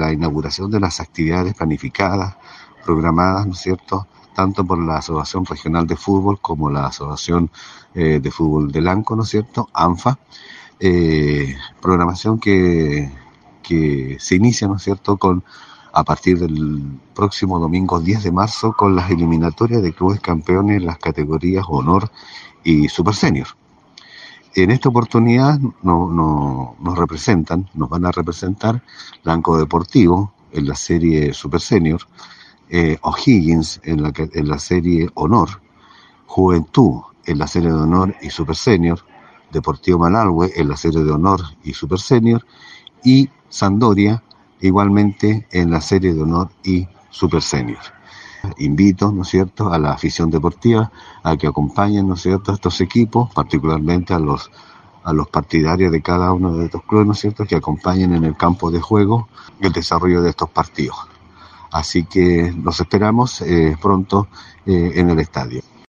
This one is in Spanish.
la inauguración de las actividades planificadas, programadas, ¿no es cierto?, tanto por la Asociación Regional de Fútbol como la Asociación de Fútbol del ANCO, ¿no es cierto?, ANFA, programación que se inicia, ¿no es cierto?, a partir del próximo domingo 10 de marzo con las eliminatorias de clubes campeones en las categorías Honor y Super Senior. En esta oportunidad nos van a representar Blanco Deportivo en la serie Super Senior, O'Higgins en la serie Honor, Juventud en la serie de Honor y Super Senior, Deportivo Malargüe en la serie de Honor y Super Senior, y Sampdoria igualmente en la serie de Honor y Super Senior. Invito, ¿no es cierto?, a la afición deportiva a que acompañen, ¿no es cierto?, a estos equipos, particularmente a los partidarios de cada uno de estos clubes, ¿no es cierto?, que acompañen en el campo de juego el desarrollo de estos partidos. Así que los esperamos pronto en el estadio.